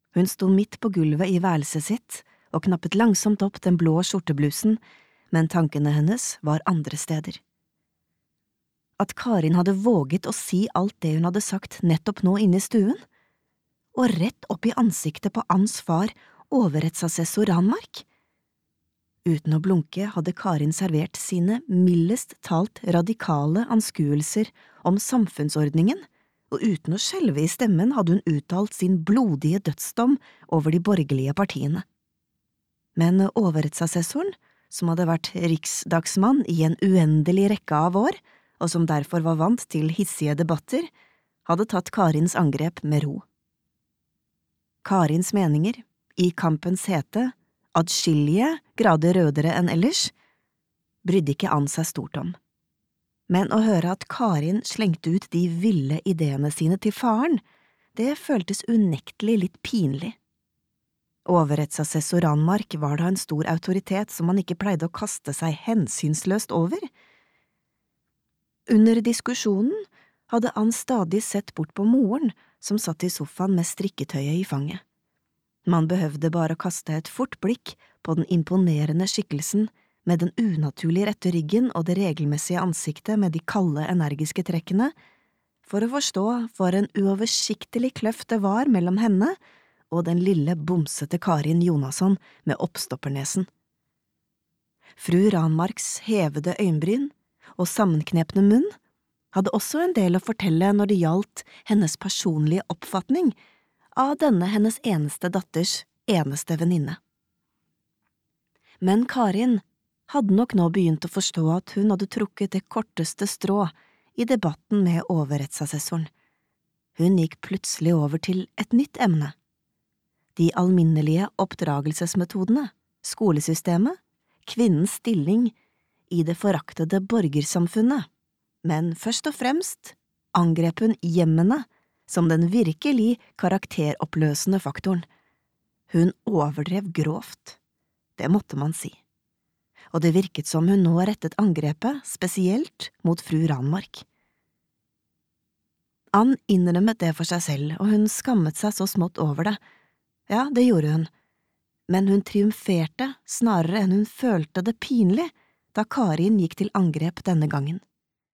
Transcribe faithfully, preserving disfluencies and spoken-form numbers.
Hun sto midt på gulvet i værelset sitt og knappet langsomt opp den blå skjorteblusen, men tankene hennes var andre steder. At Karin hadde våget å si alt det hun hadde sagt nettopp nå inne i stuen, og rett opp i ansiktet på Anns far, overrettsassessor Ranmark. Uten å blunke hadde Karin servert sine mildest talt radikale anskuelser om samfunnsordningen, og uten å skjelve i stemmen hadde hun uttalt sin blodige dødsdom over de borgerlige partiene. Men overrettsassessoren, som hadde vært riksdagsmann i en uendelig rekke av år, og som derfor var vant til hissige debatter, hadde tatt Karins angrep med ro. Karins meninger, i kampens hete, adskillige grader rødere enn ellers, brydde ikke Ann seg stort om. Men å høre at Karin slengte ut de ville ideene sine til faren, det føltes unektelig litt pinlig. Overrettsassessor Ranmark var da en stor autoritet som man ikke pleide å kaste seg hensynsløst over. Under diskusjonen hadde Ann stadig sett bort på moren, som satt i sofaen med strikketøyet i fanget. Man behøvde bare å kaste et fort blikk på den imponerende skikkelsen med den unaturlig rette ryggen og det regelmessige ansiktet med de kalde, energiske trekkene, for å forstå for en uoversiktlig kløft det var mellom henne og den lille bomsete Karin Jonasson med oppstoppernesen. Fru Ranmarks hevede øyenbryn og sammenknepne munn hadde også en del å fortelle når det gjaldt hennes personlige oppfatning av denne hennes eneste datters eneste venninne. Men Karin hadde nok nå begynt å forstå at hun hadde trukket det korteste strå i debatten med overrettsassessoren. Hun gikk plutselig over til et nytt emne. De alminnelige oppdragelsesmetodene, skolesystemet, kvinnens stilling i det foraktede borgersamfunnet, men først og fremst angrep hun hjemmene som den virkelig karakteroppløsende faktoren. Hun overdrev grovt, det måtte man si. Og det virket som hun nå rettet angrepet spesielt mot fru Ranmark. Ann innrømmet det for seg selv, og hun skammet seg så smått over det. Ja, det gjorde hun, men hun triumferte snarere enn hun følte det pinlig da Karin gikk til angrep denne gangen.